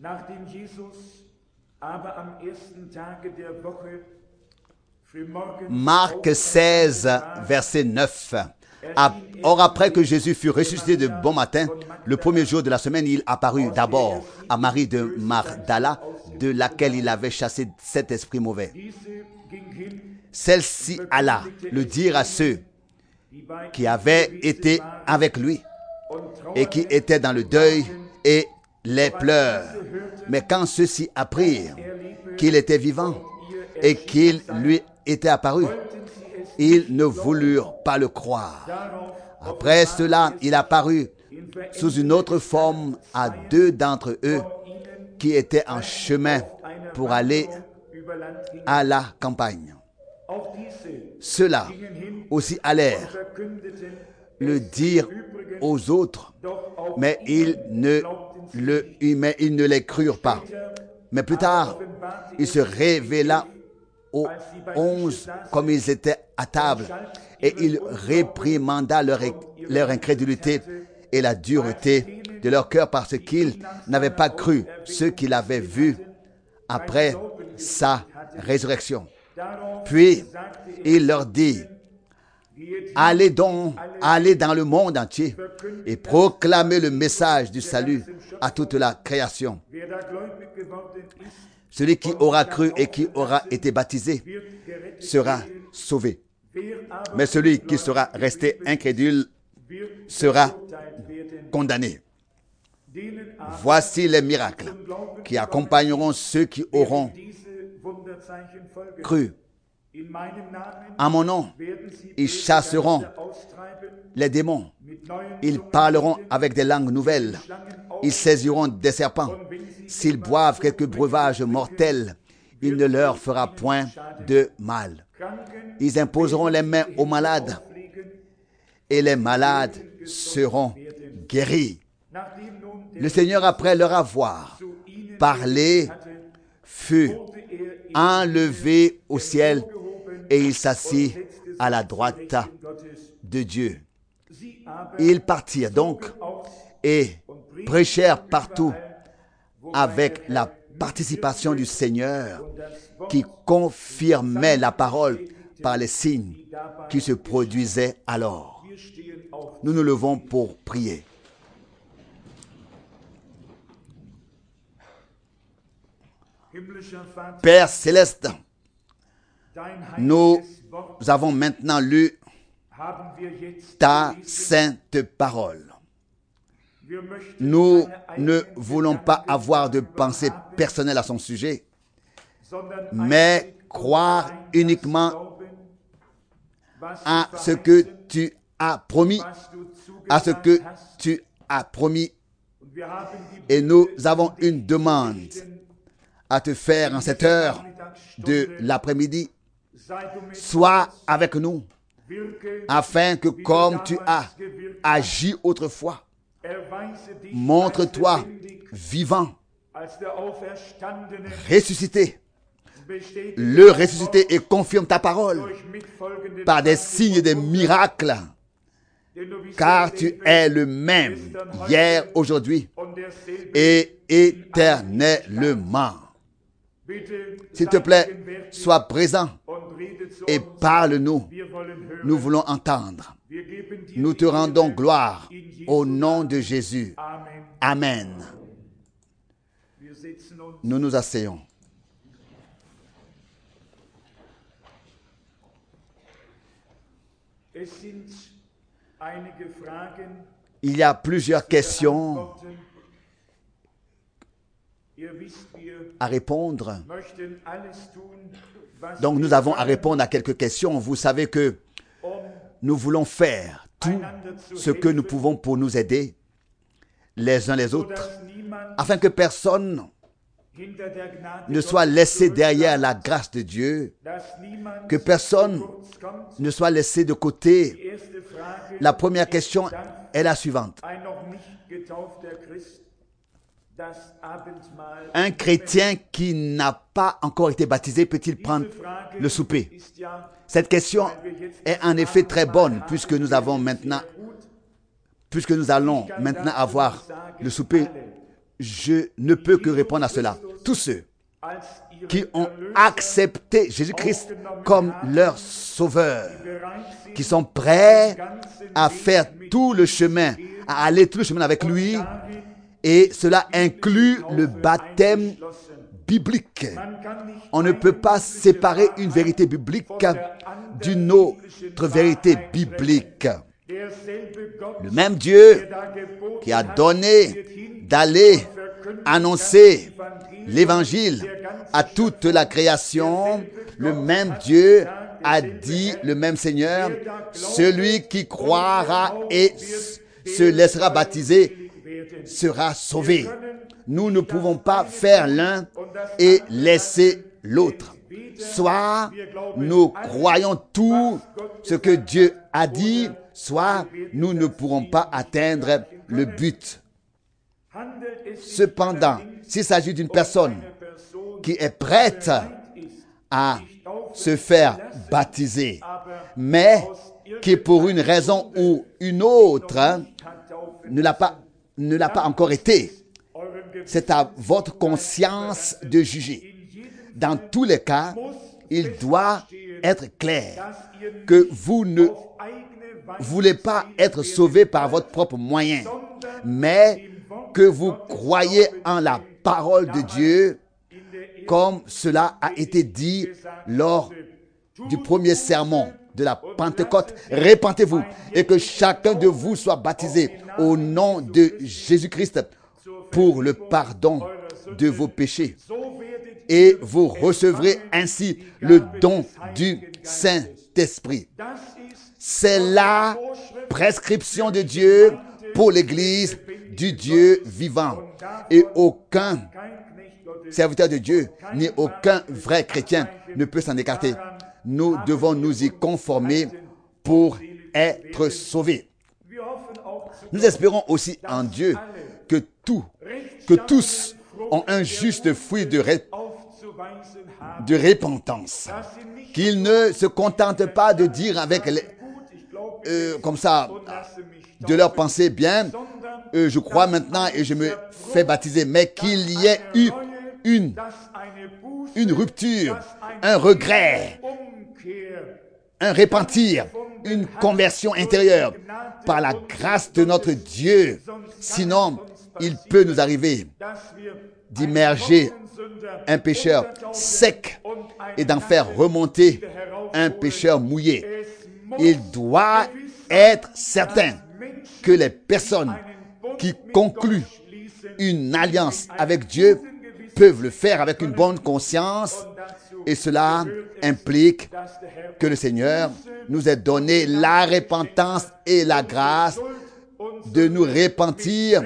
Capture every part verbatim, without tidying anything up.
Nachdem Jesus aber am ersten Tage der Woche frühmorgens Marc seize, verset neuf. Or, après que Jésus fut ressuscité de bon matin, le premier jour de la semaine, il apparut d'abord à Marie de Magdala, de laquelle il avait chassé sept esprits mauvais. Celle-ci alla le dire à ceux qui avaient été avec lui et qui étaient dans le deuil et les pleurs. Mais quand ceux-ci apprirent qu'il était vivant et qu'il lui était apparu, ils ne voulurent pas le croire. Après cela, il apparut sous une autre forme à deux d'entre eux qui étaient en chemin pour aller à la campagne. Ceux-là aussi allèrent le dire aux autres, mais ils ne, le, mais ils ne les crurent pas. Mais plus tard, il se révéla aux onze comme ils étaient à table, et il réprimanda leur, leur incrédulité et la dureté de leur cœur parce qu'ils n'avaient pas cru ce qu'il avait vu après sa résurrection. Puis il leur dit: allez donc, allez dans le monde entier et proclamez le message du salut à toute la création. Celui qui aura cru et qui aura été baptisé sera sauvé. Mais celui qui sera resté incrédule sera condamné. Voici les miracles qui accompagneront ceux qui auront cru. En mon nom, ils chasseront les démons. Ils parleront avec des langues nouvelles. Ils saisiront des serpents. S'ils boivent quelques breuvages mortels, il ne leur fera point de mal. Ils imposeront les mains aux malades et les malades seront guéris. Le Seigneur, après leur avoir parlé, fut enlevé au ciel et il s'assit à la droite de Dieu. Ils partirent donc et prêchèrent partout avec la participation du Seigneur qui confirmait la parole par les signes qui se produisaient alors. Nous nous levons pour prier. Père céleste, nous avons maintenant lu ta sainte parole. Nous ne voulons pas avoir de pensée personnelle à son sujet, mais croire uniquement à ce que tu as promis, à ce que tu as promis. Et nous avons une demande à te faire en cette heure de l'après-midi. Sois avec nous, afin que comme tu as agi autrefois, montre-toi vivant, ressuscité, le ressuscité, et confirme ta parole par des signes et des miracles, car tu es le même hier, aujourd'hui et éternellement. S'il te plaît, sois présent et parle-nous. Nous voulons entendre. Nous te rendons gloire au nom de Jésus. Amen. Nous nous asseyons. Il y a plusieurs questions à répondre. Donc nous avons à répondre à quelques questions. Vous savez que nous voulons faire tout ce que nous pouvons pour nous aider les uns les autres, afin que personne ne soit laissé derrière la grâce de Dieu, que personne ne soit laissé de côté. La première question est la suivante. Un chrétien qui n'a pas encore été baptisé peut-il prendre le souper? Cette question est en effet très bonne, puisque nous avons maintenant, puisque nous allons maintenant avoir le souper. je ne peux que répondre à cela. Tous ceux qui ont accepté Jésus-Christ comme leur sauveur, qui sont prêts à faire tout le chemin, à aller tout le chemin avec lui, et cela inclut le baptême biblique. On ne peut pas séparer une vérité biblique d'une autre vérité biblique. Le même Dieu qui a donné d'aller annoncer l'évangile à toute la création, le même Dieu a dit, le même Seigneur, celui qui croira et se laissera baptiser sera sauvé. Nous ne pouvons pas faire l'un et laisser l'autre. Soit nous croyons tout ce que Dieu a dit, soit nous ne pourrons pas atteindre le but. Cependant, s'il s'agit d'une personne qui est prête à se faire baptiser, mais qui pour une raison ou une autre ne l'a pas, ne l'a pas encore été, c'est à votre conscience de juger. Dans tous les cas, il doit être clair que vous ne voulez pas être sauvé par votre propre moyen, mais que vous croyez en la parole de Dieu, comme cela a été dit lors du premier sermon de la Pentecôte. Répentez-vous et que chacun de vous soit baptisé au nom de Jésus-Christ pour le pardon de vos péchés. Et vous recevrez ainsi le don du Saint-Esprit. C'est la prescription de Dieu pour l'Église du Dieu vivant. Et aucun serviteur de Dieu, ni aucun vrai chrétien ne peut s'en écarter. Nous devons nous y conformer pour être sauvés. Nous espérons aussi en Dieu que tout, que tous ont un juste fruit de, ré, de repentance. Qu'ils ne se contentent pas de dire avec les, euh, comme ça, de leur pensée, bien, euh, je crois maintenant et je me fais baptiser, mais qu'il y ait eu une, une rupture, un regret, un repentir, une conversion intérieure par la grâce de notre Dieu. Sinon, il peut nous arriver d'immerger un pécheur sec et d'en faire remonter un pécheur mouillé. Il doit être certain que les personnes qui concluent une alliance avec Dieu peuvent le faire avec une bonne conscience, et cela implique que le Seigneur nous ait donné la repentance et la grâce de nous repentir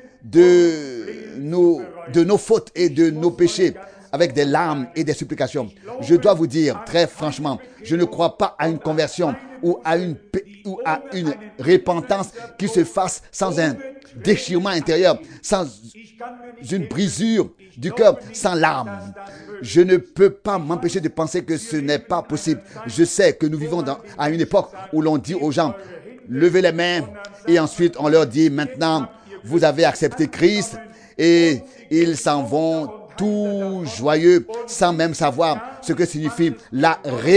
de nos, de nos fautes et de nos péchés avec des larmes et des supplications. Je dois vous dire très franchement, je ne crois pas à une conversion ou à une, ou à une repentance qui se fasse sans un déchirement intérieur, sans une brisure du cœur, sans larmes. Je ne peux pas m'empêcher de penser que ce n'est pas possible. Je sais que nous vivons dans, à une époque où l'on dit aux gens, levez les mains, et ensuite on leur dit, maintenant, vous avez accepté Christ, et ils s'en vont tout joyeux, sans même savoir ce que signifie la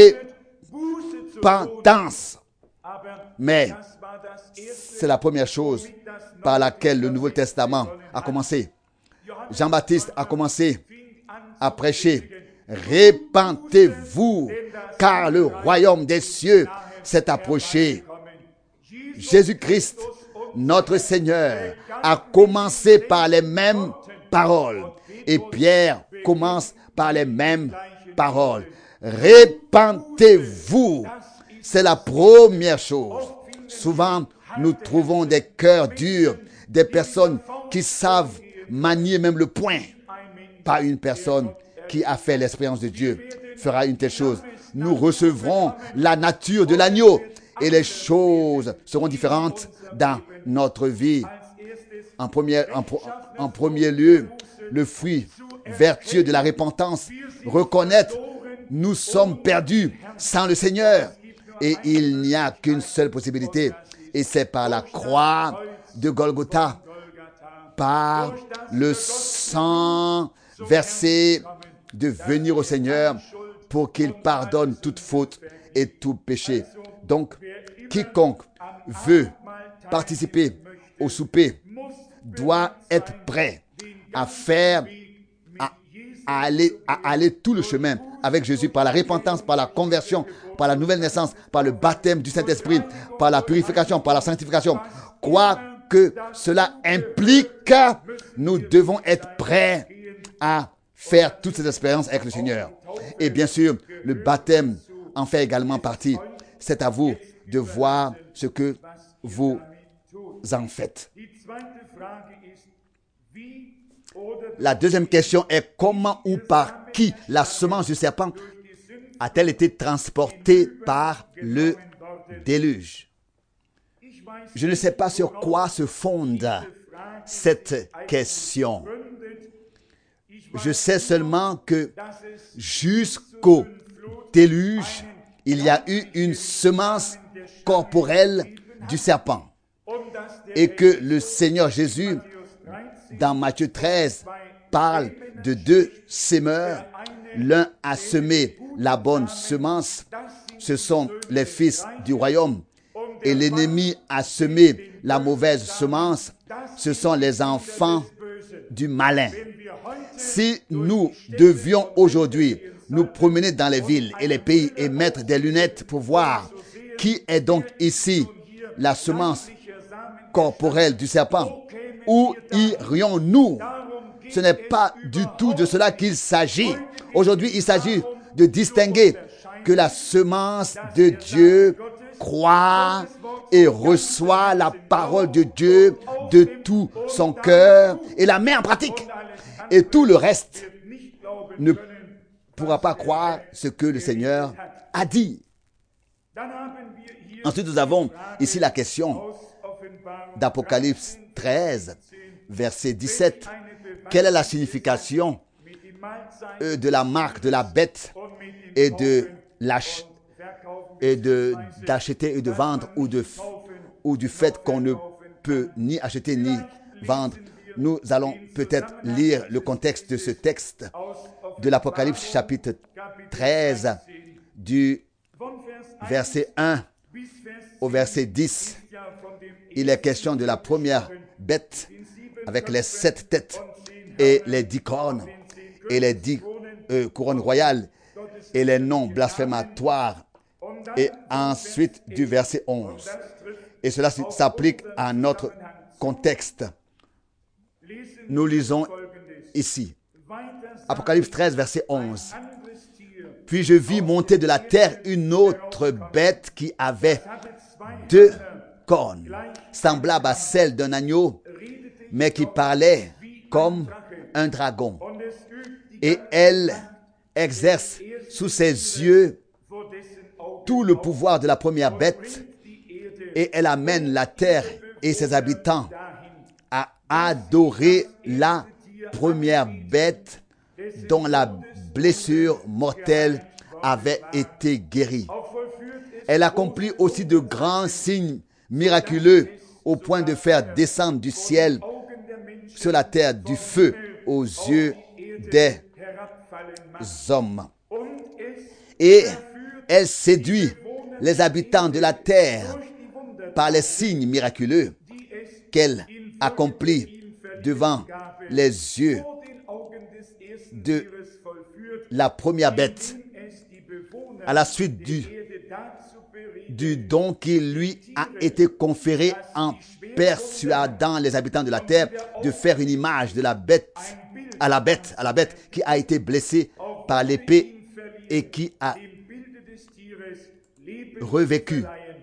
repentance. Mais c'est la première chose par laquelle le Nouveau Testament a commencé. Jean-Baptiste a commencé à prêcher. Répentez-vous, car le royaume des cieux s'est approché. Jésus-Christ, notre Seigneur, a commencé par les mêmes paroles. Et Pierre commence par les mêmes paroles. Répentez-vous. C'est la première chose. Souvent, nous trouvons des cœurs durs, des personnes qui savent manier même le poing. Pas une personne qui a fait l'expérience de Dieu fera une telle chose. Nous recevrons la nature de l'agneau et les choses seront différentes dans notre vie. En premier, en, en premier lieu, le fruit vertueux de la repentance, reconnaître nous sommes perdus sans le Seigneur et il n'y a qu'une seule possibilité, et c'est par la croix de Golgotha, par le sang versé, de venir au Seigneur pour qu'il pardonne toute faute et tout péché. Donc, quiconque veut participer au souper doit être prêt à faire, à, à aller, à aller tout le chemin avec Jésus par la repentance, par la conversion, par la nouvelle naissance, par le baptême du Saint-Esprit, par la purification, par la sanctification. Quoi que cela implique, nous devons être prêts à faire toutes ces expériences avec le Seigneur. Et bien sûr, le baptême en fait également partie. C'est à vous de voir ce que vous en faites. La deuxième question est comment ou par qui la semence du serpent a-t-elle été transportée par le déluge? Je ne sais pas sur quoi se fonde cette question. Je sais seulement que jusqu'au déluge, il y a eu une semence corporelle du serpent. Et que le Seigneur Jésus, dans Matthieu treize, parle de deux semeurs. L'un a semé la bonne semence, ce sont les fils du royaume. Et l'ennemi a semé la mauvaise semence, ce sont les enfants du malin. Si nous devions aujourd'hui nous promener dans les villes et les pays et mettre des lunettes pour voir qui est donc ici la semence corporelle du serpent, où irions-nous? Ce n'est pas du tout de cela qu'il s'agit. Aujourd'hui, il s'agit de distinguer que la semence de Dieu croit et reçoit la parole de Dieu de tout son cœur et la met en pratique. Et tout le reste ne pourra pas croire ce que le Seigneur a dit. Ensuite, nous avons ici la question d'Apocalypse treize, verset dix-sept. Quelle est la signification de la marque de la bête et de l'ach- et de d'acheter et de vendre ou de ou du fait qu'on ne peut ni acheter ni vendre? Nous allons peut-être lire le contexte de ce texte de l'Apocalypse chapitre treize du verset un au verset dix. Il est question de la première bête avec les sept têtes et les dix cornes et les dix euh, couronnes royales et les noms blasphématoires. Et ensuite du verset onze. Et cela s'applique à notre contexte. Nous lisons ici. Apocalypse treize, verset onze. Puis je vis monter de la terre une autre bête qui avait deux cornes, semblables à celles d'un agneau, mais qui parlait comme un dragon. Et elle exerce sous ses yeux tout le pouvoir de la première bête, et elle amène la terre et ses habitants à adorer la première bête dont la blessure mortelle avait été guérie. Elle accomplit aussi de grands signes miraculeux au point de faire descendre du ciel sur la terre du feu aux yeux des hommes. Et elle séduit les habitants de la terre par les signes miraculeux qu'elle accomplit devant les yeux de la première bête, à la suite du, du don qui lui a été conféré en persuadant les habitants de la terre de faire une image de la bête à la bête, à la bête qui a été blessée par l'épée et qui a revécu.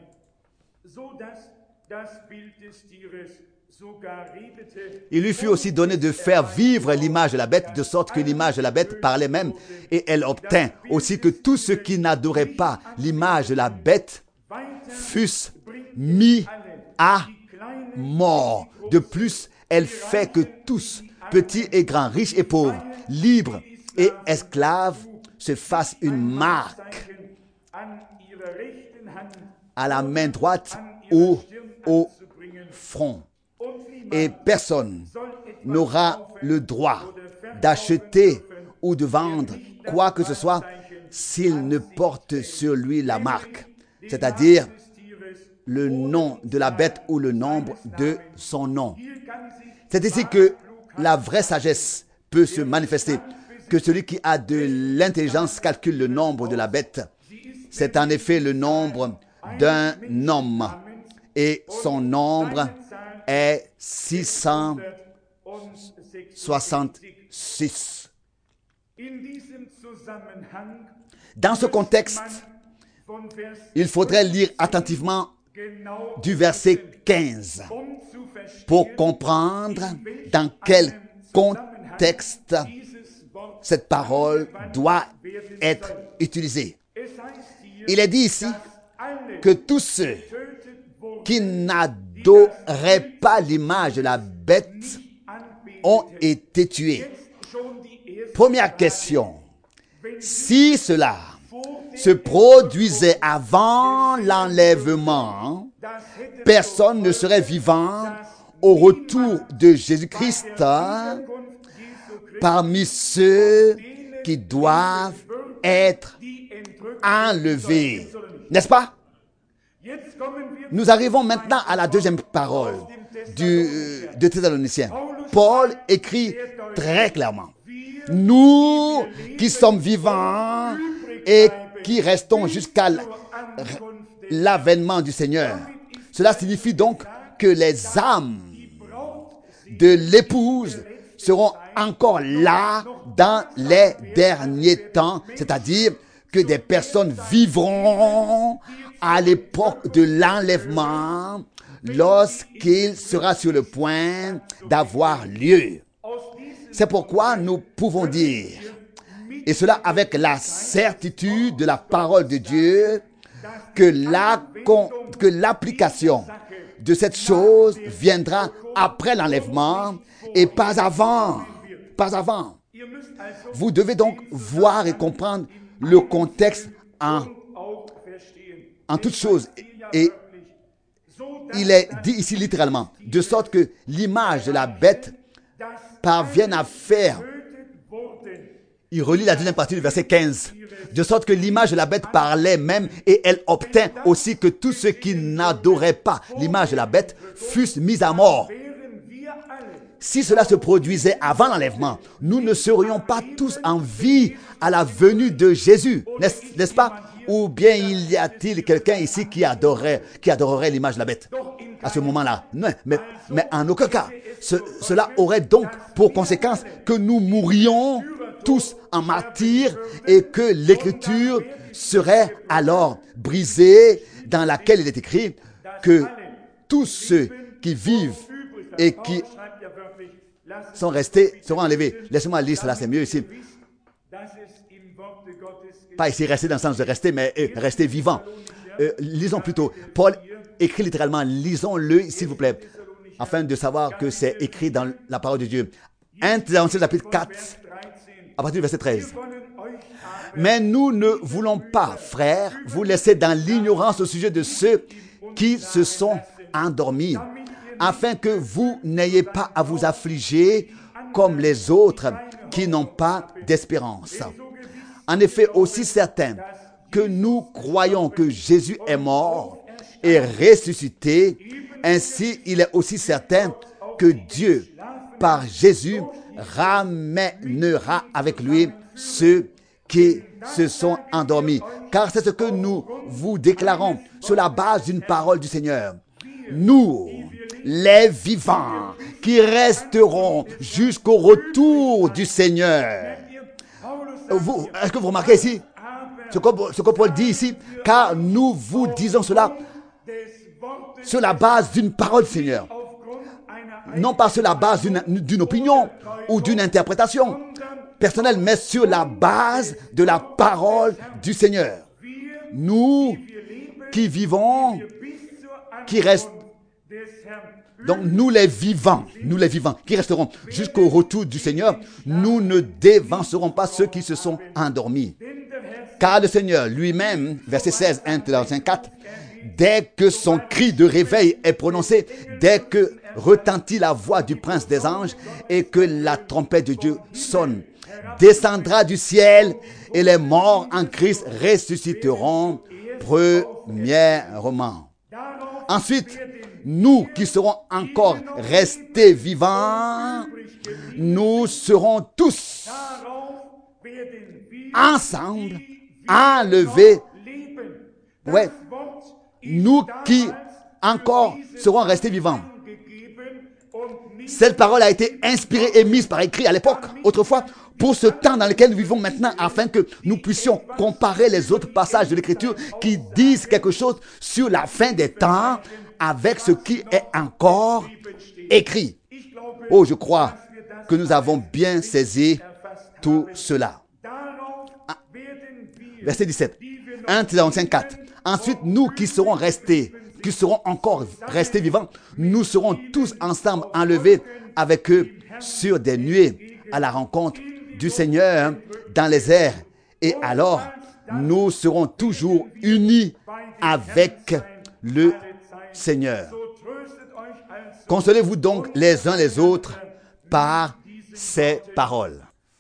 Il lui fut aussi donné de faire vivre l'image de la bête, de sorte que l'image de la bête parlait même, et elle obtint aussi que tous ceux qui n'adoraient pas l'image de la bête fussent mis à mort. De plus, elle fait que tous, petits et grands, riches et pauvres, libres et esclaves, se fassent une marque à la main droite ou au front. Et personne n'aura le droit d'acheter ou de vendre quoi que ce soit s'il ne porte sur lui la marque, c'est-à-dire le nom de la bête ou le nombre de son nom. C'est ici que la vraie sagesse peut se manifester, que celui qui a de l'intelligence calcule le nombre de la bête. C'est en effet le nombre d'un homme et son nombre est six cent soixante-six. Dans ce contexte, il faudrait lire attentivement du verset quinze pour comprendre dans quel contexte cette parole doit être utilisée. Il est dit ici que tous ceux qui n'adoraient pas l'image de la bête ont été tués. Première question. Si cela se produisait avant l'enlèvement, personne ne serait vivant au retour de Jésus-Christ parmi ceux qui doivent être enlevés. N'est-ce pas? Nous arrivons maintenant à la deuxième parole du, de Thessaloniciens. Paul écrit très clairement: nous qui sommes vivants et qui restons jusqu'à l'avènement du Seigneur. Cela signifie donc que les âmes de l'épouse seront encore là dans les derniers temps, c'est-à-dire que des personnes vivront à l'époque de l'enlèvement lorsqu'il sera sur le point d'avoir lieu. C'est pourquoi nous pouvons dire, et cela avec la certitude de la parole de Dieu, que la, que l'application de cette chose viendra après l'enlèvement et pas avant. Pas avant. Vous devez donc voir et comprendre le contexte en, en toutes choses. Et il est dit ici littéralement, de sorte que l'image de la bête parvienne à faire. Il relit la deuxième partie du verset quinze. De sorte que l'image de la bête parlait même et elle obtint aussi que tous ceux qui n'adoraient pas l'image de la bête fussent mis à mort. Si cela se produisait avant l'enlèvement, nous ne serions pas tous en vie à la venue de Jésus, n'est-ce, n'est-ce pas? Ou bien il y a-t-il quelqu'un ici qui adorerait, qui adorerait l'image de la bête à ce moment-là? Non, mais, mais en aucun cas. Ce, cela aurait donc pour conséquence que nous mourrions tous en martyrs et que l'écriture serait alors brisée, dans laquelle il est écrit que tous ceux qui vivent et qui sont restés seront enlevés. Laissez-moi lire cela, c'est mieux ici. Pas ici rester dans le sens de rester, mais euh, rester vivant. Euh, lisons plutôt. Paul écrit littéralement, lisons-le s'il vous plaît, afin de savoir que c'est écrit dans la parole de Dieu. un Thessaloniciens chapitre quatre, à partir du verset treize. Mais nous ne voulons pas, frères, vous laisser dans l'ignorance au sujet de ceux qui se sont endormis, afin que vous n'ayez pas à vous affliger comme les autres qui n'ont pas d'espérance. En effet, aussi certain que nous croyons que Jésus est mort et ressuscité, ainsi il est aussi certain que Dieu, par Jésus, ramènera avec lui ceux qui se sont endormis. Car c'est ce que nous vous déclarons sur la base d'une parole du Seigneur. Nous, les vivants, qui resteront jusqu'au retour du Seigneur. Vous, est-ce que vous remarquez ici ce que, ce que Paul dit ici? Car nous vous disons cela sur la base d'une parole du Seigneur. Non pas sur la base d'une, d'une opinion ou d'une interprétation personnelle, mais sur la base de la parole du Seigneur. Nous qui vivons, qui restent, donc nous les vivants, nous les vivants, qui resteront jusqu'au retour du Seigneur, nous ne dévancerons pas ceux qui se sont endormis. Car le Seigneur lui-même, verset seize, un Thessaloniciens quatre, dès que son cri de réveil est prononcé, dès que retentit la voix du prince des anges et que la trompette de Dieu sonne, descendra du ciel et les morts en Christ ressusciteront premièrement. Ensuite, nous qui serons encore restés vivants, nous serons tous ensemble enlevés. Ouais, nous qui encore serons restés vivants. Cette parole a été inspirée et mise par écrit à l'époque, autrefois, pour ce temps dans lequel nous vivons maintenant, afin que nous puissions comparer les autres passages de l'Écriture qui disent quelque chose sur la fin des temps avec ce qui est encore écrit. Oh, je crois que nous avons bien saisi tout cela. Ah, verset dix-sept. un Thessaloniciens quatre. Ensuite, nous qui serons restés, qui serons encore restés vivants, nous serons tous ensemble enlevés avec eux sur des nuées à la rencontre du Seigneur dans les airs. Et alors, nous serons toujours unis avec le Seigneur. Consolez-vous donc les uns les autres par ces paroles.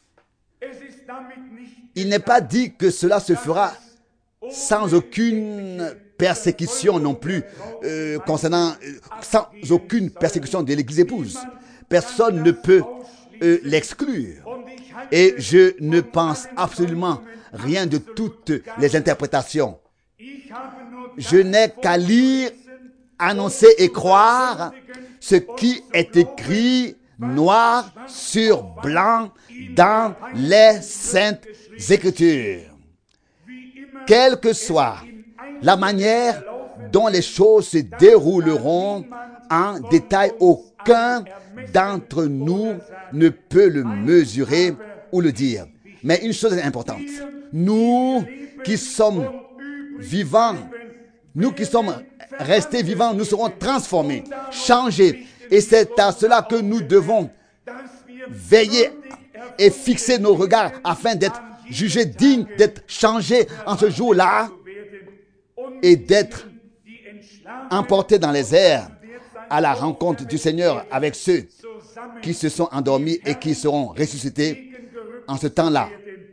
Il n'est pas dit que cela se fera sans aucune persécution non plus, euh, concernant, euh, sans aucune persécution de l'église épouse. Personne ne peut euh, l'exclure. Et je ne pense absolument rien de toutes les interprétations. Je n'ai qu'à lire, annoncer et croire ce qui est écrit noir sur blanc dans les Saintes Écritures. Quelle que soit la manière dont les choses se dérouleront en détail, aucun d'entre nous ne peut le mesurer ou le dire. Mais une chose est importante. Nous qui sommes vivants, nous qui sommes restés vivants, nous serons transformés, changés. Et c'est à cela que nous devons veiller et fixer nos regards afin d'être jugés dignes, d'être changés en ce jour-là et d'être emportés dans les airs à la rencontre du Seigneur avec ceux qui se sont endormis et qui seront ressuscités en ce temps-là.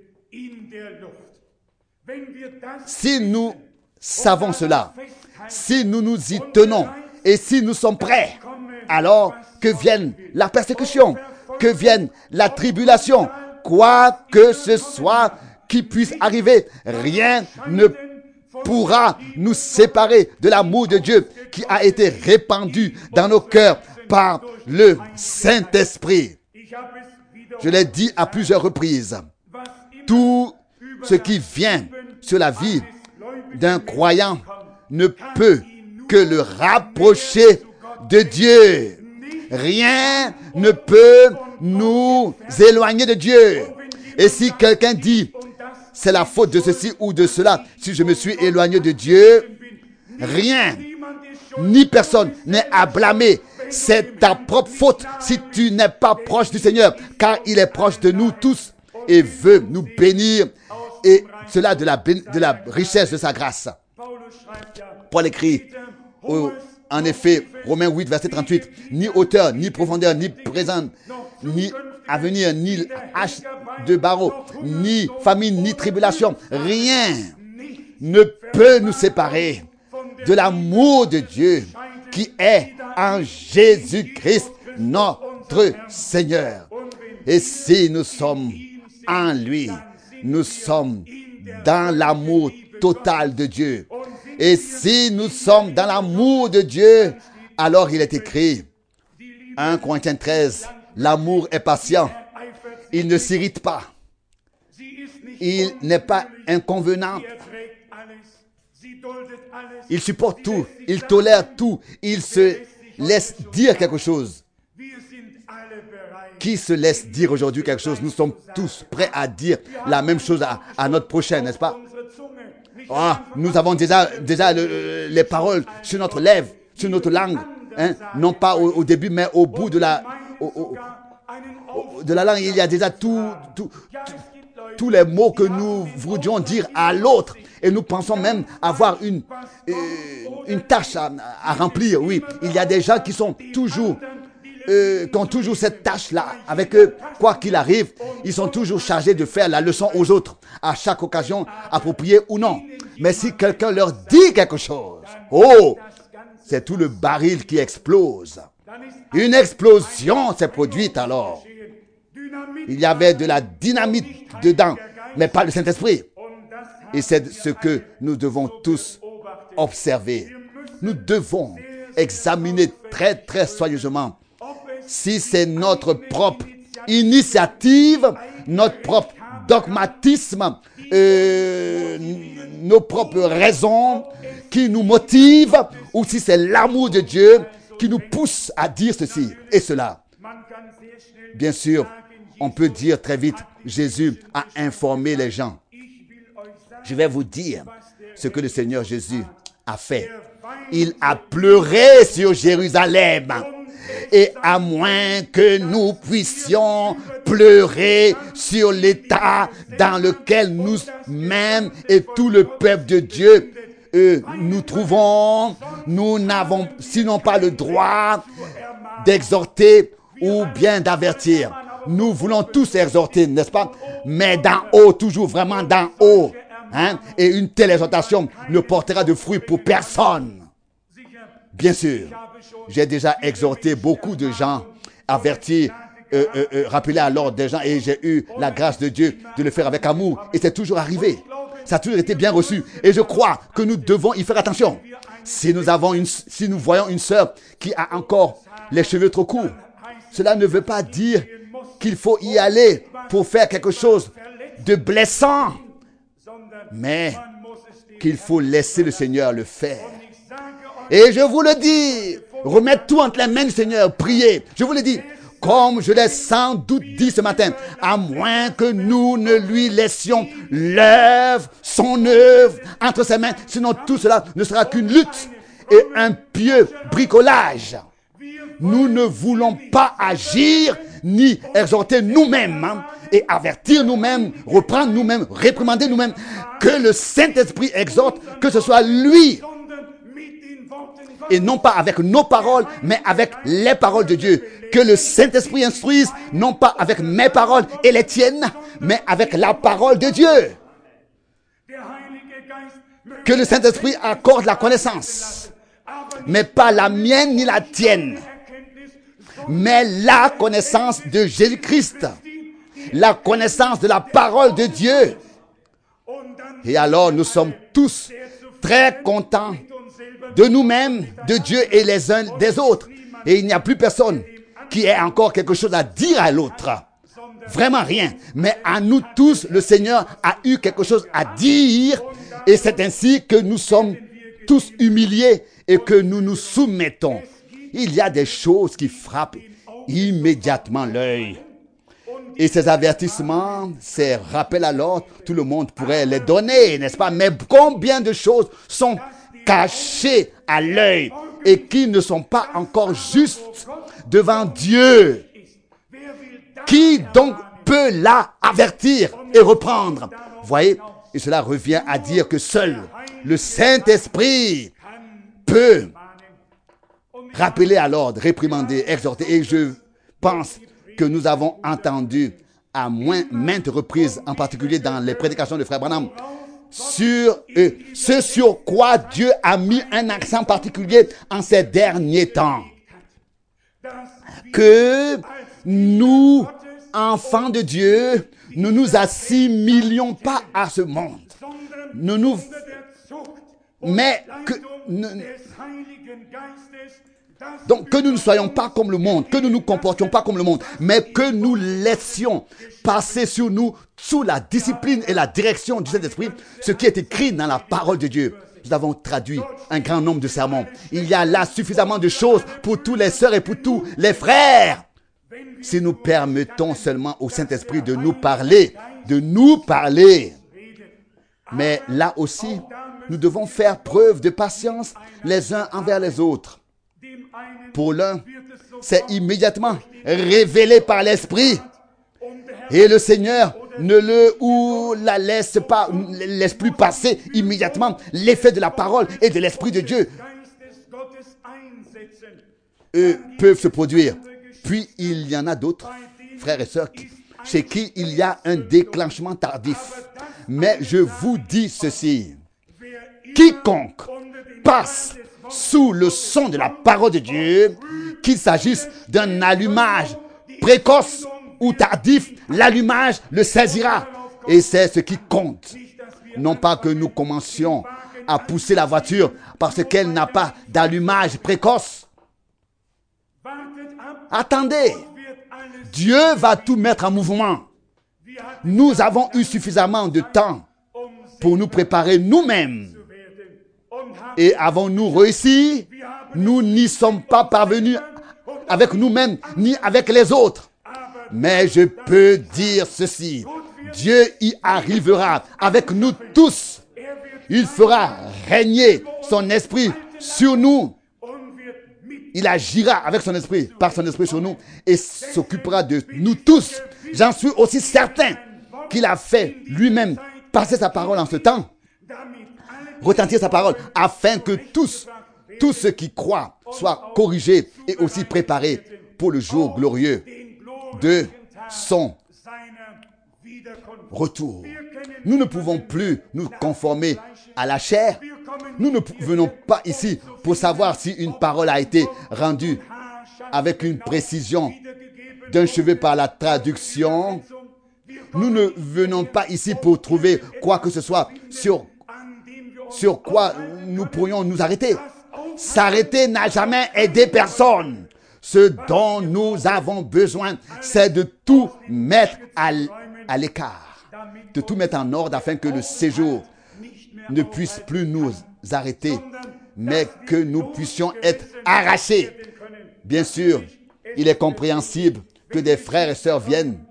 Si nous savons cela, si nous nous y tenons et si nous sommes prêts, alors que vienne la persécution, que vienne la tribulation, quoi que ce soit qui puisse arriver, rien ne pourra nous séparer de l'amour de Dieu qui a été répandu dans nos cœurs par le Saint-Esprit. Je l'ai dit à plusieurs reprises. Tout ce qui vient sur la vie d'un croyant ne peut que le rapprocher de Dieu. Rien ne peut nous éloigner de Dieu. Et si quelqu'un dit, c'est la faute de ceci ou de cela, si je me suis éloigné de Dieu, rien, ni personne n'est à blâmer. C'est ta propre faute si tu n'es pas proche du Seigneur, car il est proche de nous tous et veut nous bénir, et cela de la, de la richesse de sa grâce. Paul écrit, oh, en effet, Romains huit, verset trente-huit, ni hauteur, ni profondeur, ni présent, ni avenir, ni hache de barreau, ni famine, ni tribulation, rien ne peut nous séparer de l'amour de Dieu qui est en Jésus-Christ, notre Seigneur. Et si nous sommes en lui, nous sommes dans l'amour total de Dieu. Et si nous sommes dans l'amour de Dieu, alors il est écrit, un Corinthiens treize, l'amour est patient, il ne s'irrite pas, il n'est pas inconvenant, il supporte tout, il tolère tout, il se laisse dire quelque chose. Qui se laisse dire aujourd'hui quelque chose? Nous sommes tous prêts à dire la même chose à, à notre prochain, n'est-ce pas? Oh, nous avons déjà, déjà le, les paroles sur notre lèvre, sur notre langue, hein? Non pas au, au début, mais au bout de la, au, au, au, de la langue, il y a déjà tout, tout, tout, tous les mots que nous voudrions dire à l'autre. et nous pensons même avoir une, euh, une tâche à, à remplir. Oui, il y a des gens qui sont toujours, euh, qui ont toujours cette tâche-là avec eux. Quoi qu'il arrive, ils sont toujours chargés de faire la leçon aux autres, à chaque occasion, appropriée ou non. Mais si quelqu'un leur dit quelque chose, oh, c'est tout le baril qui explose. Une explosion s'est produite alors. Il y avait de la dynamite dedans, mais pas le Saint-Esprit. Et c'est ce que nous devons tous observer. Nous devons examiner très très soigneusement si c'est notre propre initiative, notre propre dogmatisme, euh, nos propres raisons qui nous motivent, ou si c'est l'amour de Dieu qui nous pousse à dire ceci et cela. Bien sûr, on peut dire très vite, Jésus a informé les gens. Je vais vous dire ce que le Seigneur Jésus a fait. Il a pleuré sur Jérusalem. Et à moins que nous puissions pleurer sur l'état dans lequel nous-mêmes et tout le peuple de Dieu euh, nous trouvons, nous n'avons sinon pas le droit d'exhorter ou bien d'avertir. Nous voulons tous exhorter, n'est-ce pas? Mais d'en haut, toujours vraiment d'en haut. Hein? Et une telle exhortation ne portera de fruits pour personne. Bien sûr, j'ai déjà exhorté beaucoup de gens, averti, euh, euh, euh, rappelé à l'ordre des gens, et j'ai eu la grâce de Dieu de le faire avec amour. Et c'est toujours arrivé. Ça a toujours été bien reçu. Et je crois que nous devons y faire attention. Si nous avons une, si nous voyons une sœur qui a encore les cheveux trop courts, cela ne veut pas dire qu'il faut y aller pour faire quelque chose de blessant, mais qu'il faut laisser le Seigneur le faire. Et je vous le dis, remettez tout entre les mains du Seigneur, priez. Je vous le dis, comme je l'ai sans doute dit ce matin, à moins que nous ne lui laissions l'œuvre, son œuvre entre ses mains, sinon tout cela ne sera qu'une lutte et un pieux bricolage. Nous ne voulons pas agir ni exhorter nous-mêmes hein, et avertir nous-mêmes, reprendre nous-mêmes, réprimander nous-mêmes. Que le Saint-Esprit exhorte, que ce soit lui. Et non pas avec nos paroles, mais avec les paroles de Dieu. Que le Saint-Esprit instruise, non pas avec mes paroles et les tiennes, mais avec la parole de Dieu. Que le Saint-Esprit accorde la connaissance, mais pas la mienne ni la tienne, mais la connaissance de Jésus-Christ, la connaissance de la parole de Dieu. Et alors nous sommes tous très contents de nous-mêmes, de Dieu et les uns des autres. Et il n'y a plus personne qui ait encore quelque chose à dire à l'autre. Vraiment rien. Mais à nous tous, le Seigneur a eu quelque chose à dire. Et c'est ainsi que nous sommes tous humiliés et que nous nous soumettons. Il y a des choses qui frappent immédiatement l'œil. Et ces avertissements, ces rappels à l'ordre, tout le monde pourrait les donner, n'est-ce pas? Mais combien de choses sont cachées à l'œil et qui ne sont pas encore justes devant Dieu? Qui donc peut la avertir et reprendre? Voyez, et cela revient à dire que seul le Saint-Esprit peut rappeler à l'ordre, réprimander, exhorter. Et je pense que nous avons entendu à moins, maintes reprises, en particulier dans les prédications de Frère Branham, sur euh, ce sur quoi Dieu a mis un accent particulier en ces derniers temps. Que nous, enfants de Dieu, ne nous assimilions pas à ce monde. Nous nous... Mais que... Ne, donc que nous ne soyons pas comme le monde, que nous ne nous comportions pas comme le monde, mais que nous laissions passer sur nous, sous la discipline et la direction du Saint-Esprit, ce qui est écrit dans la parole de Dieu. Nous avons traduit un grand nombre de sermons. Il y a là suffisamment de choses pour tous les sœurs et pour tous les frères. Si nous permettons seulement au Saint-Esprit de nous parler, de nous parler. Mais là aussi, nous devons faire preuve de patience les uns envers les autres. Pour l'un, c'est immédiatement révélé par l'Esprit. Et le Seigneur ne le ou la laisse pas, laisse plus passer immédiatement l'effet de la parole et de l'Esprit de Dieu. Eux peuvent se produire. Puis il y en a d'autres, frères et sœurs, chez qui il y a un déclenchement tardif. Mais je vous dis ceci, quiconque passe sous le son de la parole de Dieu, qu'il s'agisse d'un allumage précoce ou tardif, l'allumage le saisira. Et c'est ce qui compte. Non pas que nous commencions à pousser la voiture parce qu'elle n'a pas d'allumage précoce. Attendez, Dieu va tout mettre en mouvement. Nous avons eu suffisamment de temps pour nous préparer nous-mêmes. Et avons-nous réussi? Nous n'y sommes pas parvenus avec nous-mêmes ni avec les autres. Mais je peux dire ceci, Dieu y arrivera avec nous tous. Il fera régner son esprit sur nous. Il agira avec son esprit, par son esprit sur nous et s'occupera de nous tous. J'en suis aussi certain qu'il a fait lui-même passer sa parole en ce temps, retentir sa parole, afin que tous, tous ceux qui croient soient corrigés et aussi préparés pour le jour glorieux de son retour. Nous ne pouvons plus nous conformer à la chair. Nous ne venons pas ici pour savoir si une parole a été rendue avec une précision d'un cheveu par la traduction. Nous ne venons pas ici pour trouver quoi que ce soit sur, sur quoi nous pourrions nous arrêter. S'arrêter n'a jamais aidé personne. Ce dont nous avons besoin, c'est de tout mettre à, à l'écart, de tout mettre en ordre afin que le séjour ne puisse plus nous arrêter, mais que nous puissions être arrachés. Bien sûr, il est compréhensible que des frères et sœurs viennent.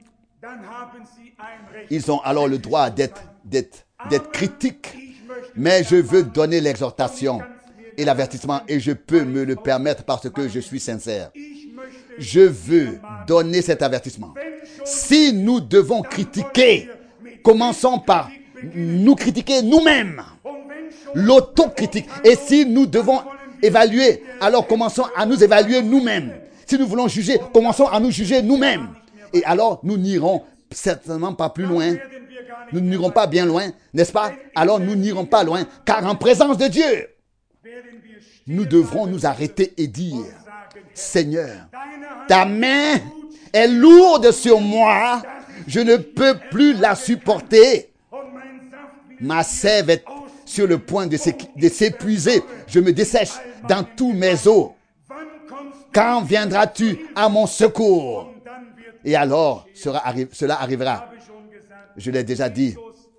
Ils ont alors le droit d'être, d'être, d'être critiques. Mais je veux donner l'exhortation et l'avertissement et je peux me le permettre parce que je suis sincère. Je veux donner cet avertissement. Si nous devons critiquer, commençons par nous critiquer nous-mêmes. L'autocritique. Et si nous devons évaluer, alors commençons à nous évaluer nous-mêmes. Si nous voulons juger, commençons à nous juger nous-mêmes. Et alors, nous n'irons certainement pas plus loin. Nous n'irons pas bien loin, n'est-ce pas? Alors, nous n'irons pas loin, car en présence de Dieu, nous devrons nous arrêter et dire, Seigneur, ta main est lourde sur moi, je ne peux plus la supporter. Ma sève est sur le point de s'épuiser. Je me dessèche dans tous mes os. Quand viendras-tu à mon secours? Et alors, cela, arri- cela arrivera. Je l'ai déjà dit.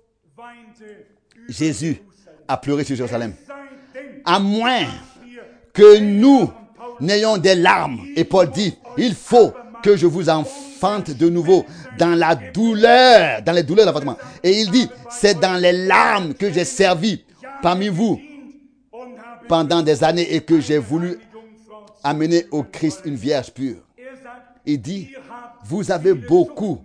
Jésus a pleuré sur Jérusalem. À moins que nous n'ayons des larmes. Et Paul dit, il faut que je vous enfante de nouveau dans la douleur, dans les douleurs d'enfantement. Et il dit, c'est dans les larmes que j'ai servi parmi vous pendant des années et que j'ai voulu amener au Christ une vierge pure. Il dit, vous avez beaucoup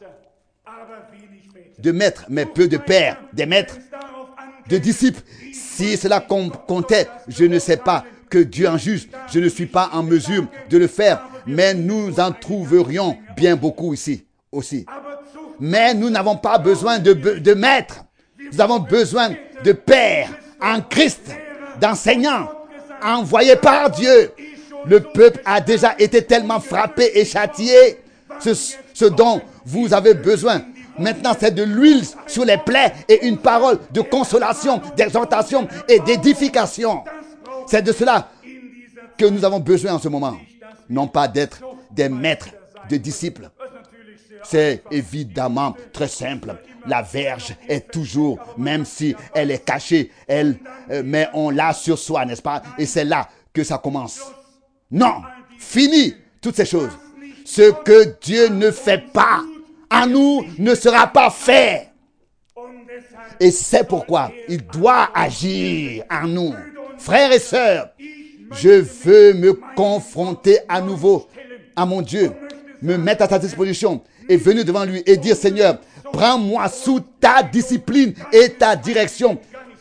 de maîtres, mais peu de pères, des maîtres, de disciples. Si cela comptait, je ne sais pas que Dieu en juge. Je ne suis pas en mesure de le faire, mais nous en trouverions bien beaucoup ici aussi. Mais nous n'avons pas besoin de, de maîtres. Nous avons besoin de pères en Christ, d'enseignants envoyés par Dieu. Le peuple a déjà été tellement frappé et châtié. Ce, ce dont vous avez besoin maintenant, c'est de l'huile sur les plaies et une parole de consolation, d'exhortation et d'édification. C'est de cela que nous avons besoin en ce moment. Non pas d'être des maîtres, de disciples. C'est évidemment très simple. La verge est toujours, même si elle est cachée, elle, euh, mais on l'a sur soi, n'est-ce pas? Et c'est là que ça commence. Non, fini toutes ces choses. Ce que Dieu ne fait pas en nous ne sera pas fait. Et c'est pourquoi il doit agir en nous. Frères et sœurs, je veux me confronter à nouveau à mon Dieu, me mettre à sa disposition et venir devant lui et dire, Seigneur, Prends-moi sous ta discipline et ta direction.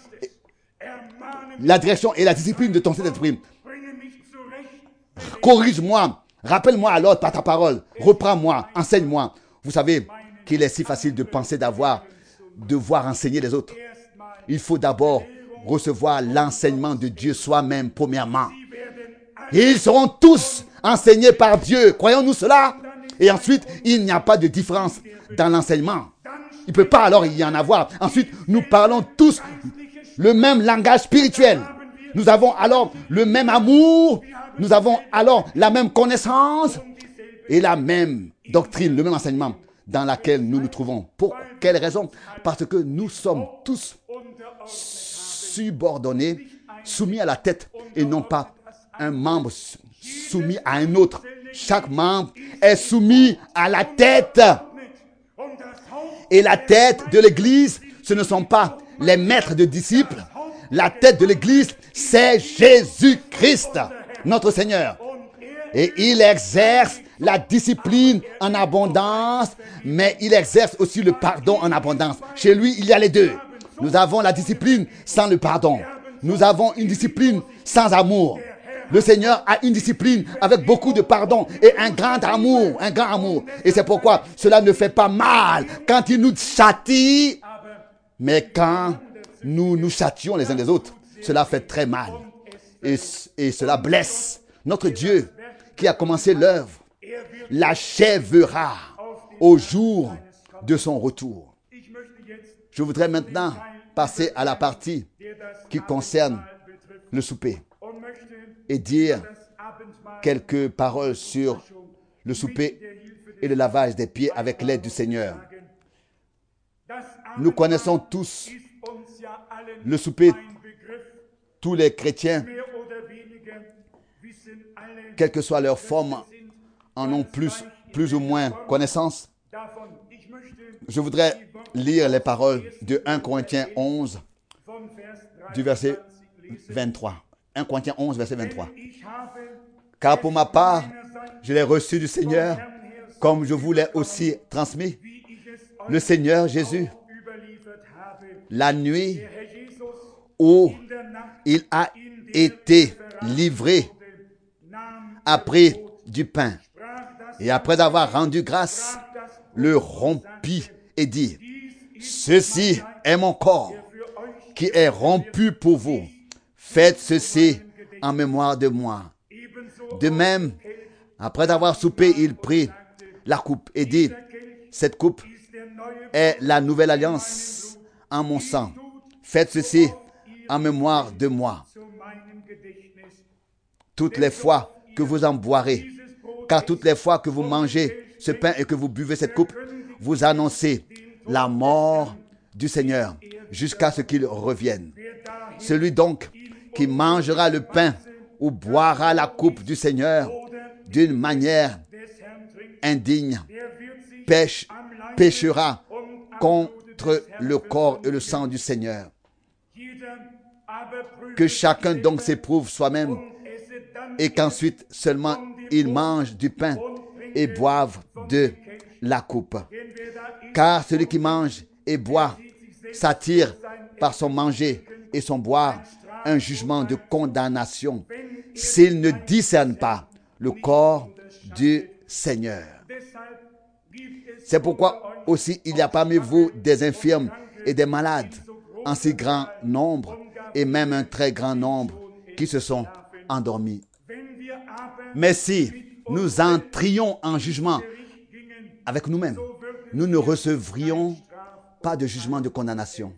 La direction et la discipline de ton Saint-Esprit. Corrige-moi. Rappelle-moi alors par ta parole. Reprends-moi. Enseigne-moi. Vous savez qu'il est si facile de penser d'avoir, devoir enseigner les autres. Il faut d'abord recevoir l'enseignement de Dieu soi-même, premièrement. Et ils seront tous enseignés par Dieu. Croyons-nous cela? Et ensuite, il n'y a pas de différence dans l'enseignement. Il ne peut pas alors y en avoir. Ensuite, nous parlons tous le même langage spirituel. Nous avons alors le même amour. Nous avons alors la même connaissance et la même doctrine, le même enseignement dans laquelle nous nous trouvons. Pour quelle raison? Parce que nous sommes tous subordonnés, soumis à la tête et non pas un membre soumis à un autre. Chaque membre est soumis à la tête. Et la tête de l'Église, ce ne sont pas les maîtres de disciples. La tête de l'Église, c'est Jésus-Christ, notre Seigneur. Et il exerce la discipline en abondance, mais il exerce aussi le pardon en abondance. Chez lui, il y a les deux. Nous avons la discipline sans le pardon. Nous avons une discipline sans amour. Le Seigneur a une discipline avec beaucoup de pardon et un grand amour, un grand amour. Et c'est pourquoi cela ne fait pas mal quand il nous châtie, mais quand nous nous châtions les uns les autres, cela fait très mal. Et, et cela blesse. Notre Dieu qui a commencé l'œuvre l'achèvera au jour de son retour. Je voudrais maintenant passer à la partie qui concerne le souper et dire quelques paroles sur le souper et le lavage des pieds avec l'aide du Seigneur. Nous connaissons tous le souper. Tous les chrétiens, quelle que soit leur forme, en ont plus, plus ou moins connaissance. Je voudrais lire les paroles de premier Corinthiens onze, du verset vingt-trois. premier Corinthiens onze, verset vingt-trois. Car pour ma part, je l'ai reçu du Seigneur, comme je vous l'ai aussi transmis. Le Seigneur Jésus, la nuit où il a été livré, a pris du pain et après avoir rendu grâce, le rompit et dit: ceci est mon corps qui est rompu pour vous. Faites ceci en mémoire de moi. De même, après avoir soupé, il prit la coupe et dit: cette coupe est la nouvelle alliance en mon sang. Faites ceci en mémoire de moi. Toutes les fois que vous en boirez, car toutes les fois que vous mangez ce pain et que vous buvez cette coupe, vous annoncez la mort du Seigneur jusqu'à ce qu'il revienne. Celui donc qui mangera le pain ou boira la coupe du Seigneur d'une manière indigne pêche, péchera contre le corps et le sang du Seigneur. Que chacun donc s'éprouve soi-même et qu'ensuite seulement il mange du pain et boive de la coupe. Car celui qui mange et boit s'attire par son manger et son boire un jugement de condamnation s'il ne discerne pas le corps du Seigneur. C'est pourquoi aussi il y a parmi vous des infirmes et des malades en si grand nombre et même un très grand nombre qui se sont endormis. Mais si nous entrions en jugement avec nous-mêmes, nous ne recevrions pas de jugement de condamnation.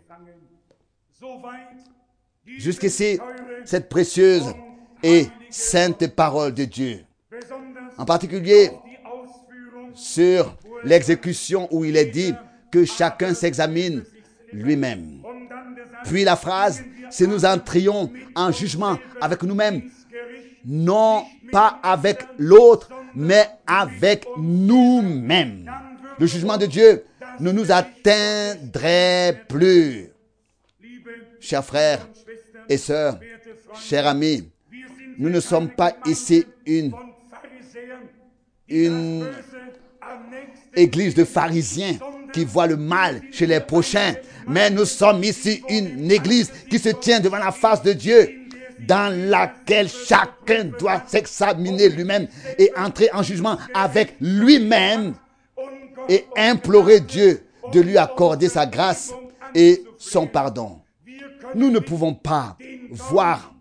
Jusqu'ici, cette précieuse et sainte parole de Dieu, en particulier sur l'exécution où il est dit que chacun s'examine lui-même. Puis la phrase, si nous entrions en jugement avec nous-mêmes, non pas avec l'autre, mais avec nous-mêmes. Le jugement de Dieu ne nous atteindrait plus. Chers frères et sœurs, chers amis, nous ne sommes pas ici une, une église de pharisiens, qui voient le mal chez les prochains. Mais nous sommes ici une église qui se tient devant la face de Dieu, dans laquelle chacun doit s'examiner lui-même et entrer en jugement avec lui-même et implorer Dieu de lui accorder sa grâce et son pardon. Nous ne pouvons pas voir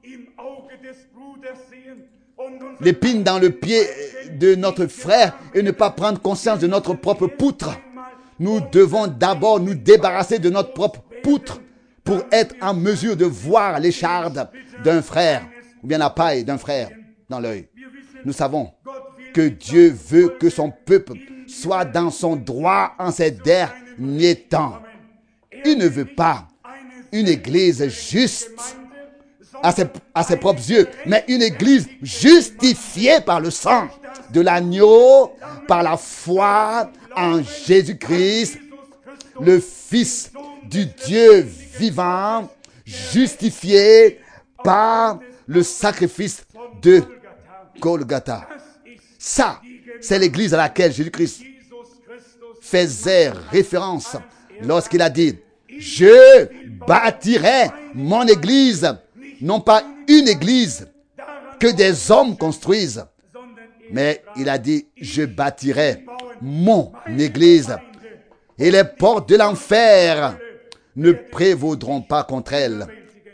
l'épine dans le pied de notre frère et ne pas prendre conscience de notre propre poutre. Nous devons d'abord nous débarrasser de notre propre poutre pour être en mesure de voir l'écharde d'un frère ou bien la paille d'un frère dans l'œil. Nous savons que Dieu veut que son peuple soit dans son droit en ces derniers temps. Il ne veut pas une église juste à ses, à ses propres yeux, mais une église justifiée par le sang de l'agneau, par la foi en Jésus-Christ, le Fils du Dieu vivant, justifié par le sacrifice de Golgotha. Ça, c'est l'église à laquelle Jésus-Christ faisait référence lorsqu'il a dit « Je bâtirai mon église », non pas une église que des hommes construisent, mais il a dit « Je bâtirai mon église et les portes de l'enfer ne prévaudront pas contre elle. »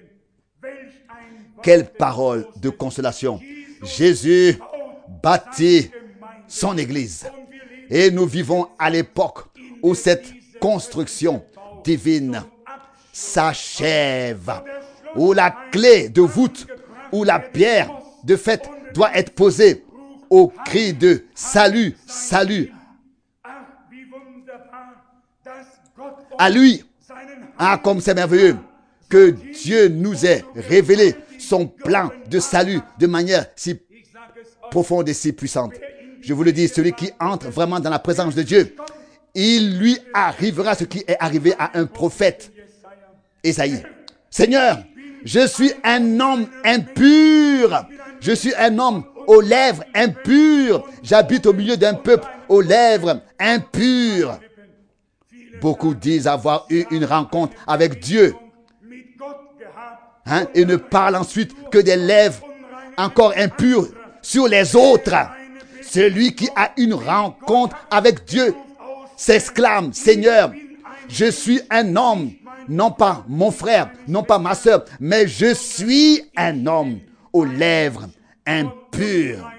Quelle parole de consolation! Jésus bâtit son église. Et nous vivons à l'époque où cette construction divine s'achève, où la clé de voûte, où la pierre de fait doit être posée au cri de salut, salut. À lui, ah comme c'est merveilleux que Dieu nous ait révélé son plan de salut de manière si profonde et si puissante. Je vous le dis, celui qui entre vraiment dans la présence de Dieu, il lui arrivera ce qui est arrivé à un prophète, Ésaïe. Seigneur, je suis un homme impur, je suis un homme aux lèvres impures, j'habite au milieu d'un peuple aux lèvres impures. Beaucoup disent avoir eu une rencontre avec Dieu, hein, et ne parlent ensuite que des lèvres encore impures sur les autres. Celui qui a une rencontre avec Dieu s'exclame, Seigneur, je suis un homme, non pas mon frère, non pas ma soeur, mais je suis un homme aux lèvres impures.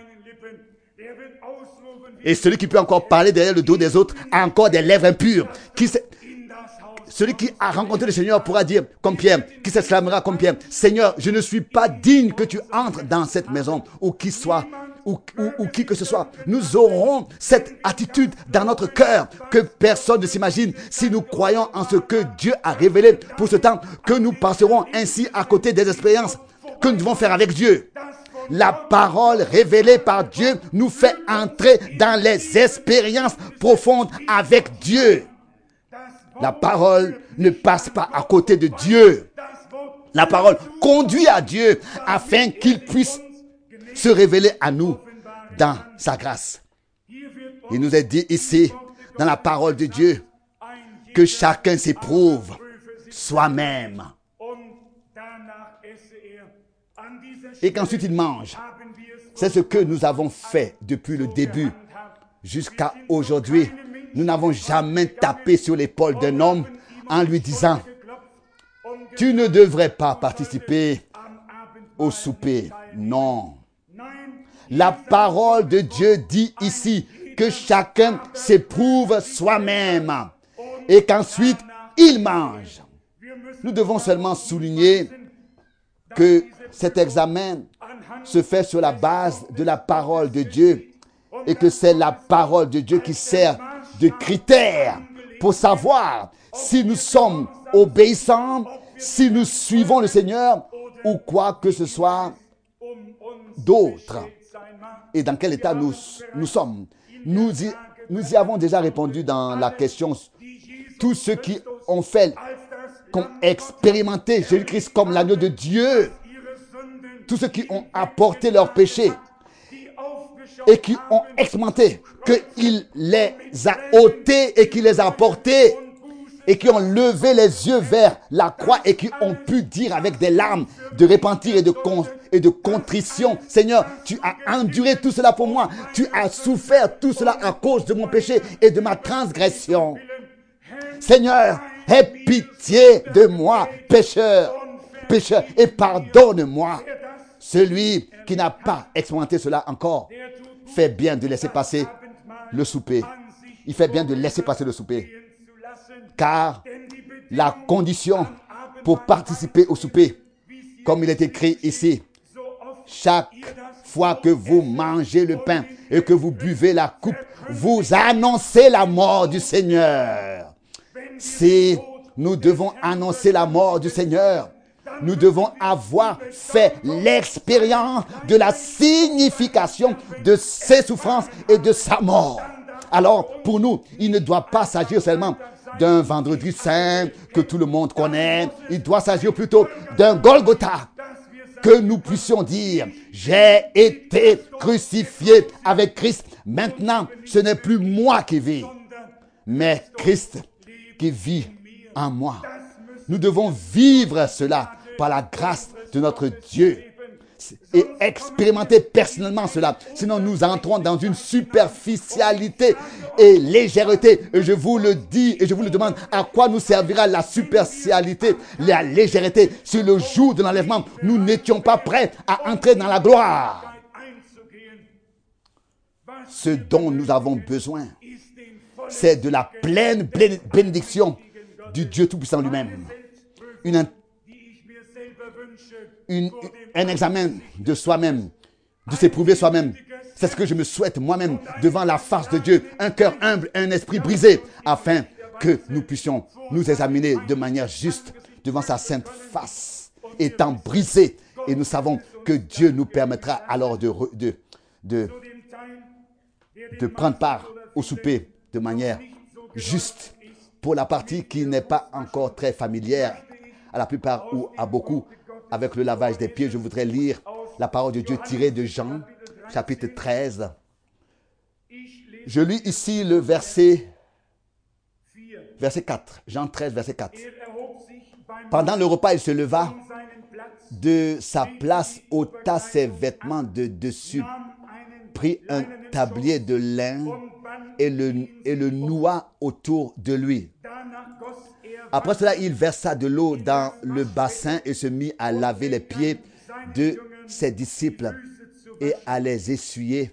Et celui qui peut encore parler derrière le dos des autres a encore des lèvres impures. Qui se... Celui qui a rencontré le Seigneur pourra dire, comme Pierre, qui s'exclamera comme Pierre, Seigneur, je ne suis pas digne que tu entres dans cette maison, ou qui soit, ou, ou, ou qui que ce soit. Nous aurons cette attitude dans notre cœur que personne ne s'imagine si nous croyons en ce que Dieu a révélé pour ce temps, que nous passerons ainsi à côté des expériences que nous devons faire avec Dieu. La parole révélée par Dieu nous fait entrer dans les expériences profondes avec Dieu. La parole ne passe pas à côté de Dieu. La parole conduit à Dieu afin qu'il puisse se révéler à nous dans sa grâce. Il nous est dit ici, dans la parole de Dieu, que chacun s'éprouve soi-même. Et qu'ensuite il mange. C'est ce que nous avons fait depuis le début jusqu'à aujourd'hui. Nous n'avons jamais tapé sur l'épaule d'un homme en lui disant « Tu ne devrais pas participer au souper. » Non. La parole de Dieu dit ici que chacun s'éprouve soi-même et qu'ensuite il mange. Nous devons seulement souligner que cet examen se fait sur la base de la parole de Dieu et que c'est la parole de Dieu qui sert de critères pour savoir si nous sommes obéissants, si nous suivons le Seigneur ou quoi que ce soit d'autre. Et dans quel état nous, nous sommes. Nous y, nous y avons déjà répondu dans la question. Tous ceux qui ont fait, qui ont expérimenté Jésus-Christ comme l'agneau de Dieu, tous ceux qui ont apporté leurs péchés et qui ont expérimenté qu'il les a ôtés et qu'il les a portés et qui ont levé les yeux vers la croix et qui ont pu dire avec des larmes de repentir et de, con, et de contrition, Seigneur, tu as enduré tout cela pour moi, tu as souffert tout cela à cause de mon péché et de ma transgression. Seigneur, aie pitié de moi, pécheur, pécheur, et pardonne-moi. Celui qui n'a pas expérimenté cela encore fait bien de laisser passer le souper. Il fait bien de laisser passer le souper. Car la condition pour participer au souper, comme il est écrit ici, chaque fois que vous mangez le pain et que vous buvez la coupe, vous annoncez la mort du Seigneur. Si nous devons annoncer la mort du Seigneur, nous devons avoir fait l'expérience de la signification de ses souffrances et de sa mort. Alors, pour nous, il ne doit pas s'agir seulement d'un vendredi saint que tout le monde connaît. Il doit s'agir plutôt d'un Golgotha. Que nous puissions dire, j'ai été crucifié avec Christ. Maintenant, ce n'est plus moi qui vis, mais Christ qui vit en moi. Nous devons vivre cela par la grâce de notre Dieu et expérimenter personnellement cela. Sinon, nous entrons dans une superficialité et légèreté. Et je vous le dis et je vous le demande, à quoi nous servira la superficialité, la légèreté? Sur le jour de l'enlèvement, nous n'étions pas prêts à entrer dans la gloire. Ce dont nous avons besoin, c'est de la pleine bénédiction du Dieu Tout-Puissant lui-même. Une Une, un examen de soi-même, de s'éprouver soi-même. C'est ce que je me souhaite moi-même devant la face de Dieu. Un cœur humble, un esprit brisé, afin que nous puissions nous examiner de manière juste devant sa sainte face, étant brisés. Et nous savons que Dieu nous permettra alors de, de, de, de prendre part au souper de manière juste. Pour la partie qui n'est pas encore très familière à la plupart ou à beaucoup, avec le lavage des pieds, je voudrais lire la parole de Dieu tirée de Jean, chapitre treize. Je lis ici le verset, verset quatre. Jean treize, verset quatre. Pendant le repas, il se leva de sa place, ôta ses vêtements de dessus, prit un tablier de lin et le, et le noua autour de lui. Après cela, il versa de l'eau dans le bassin et se mit à laver les pieds de ses disciples et à les essuyer